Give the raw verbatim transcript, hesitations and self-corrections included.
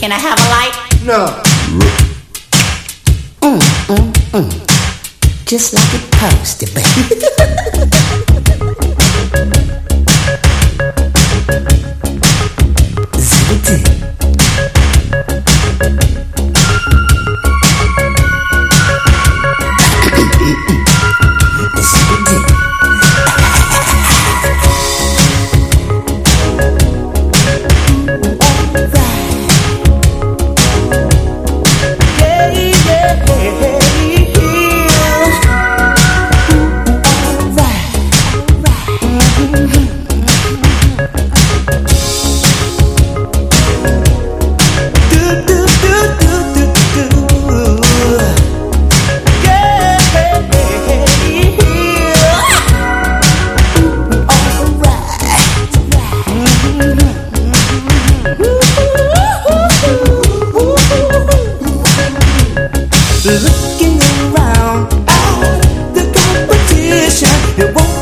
Can I have a light? No. Mm, mm, mm. Just like it's supposed to be. Zippity. Looking around at the competition, it won't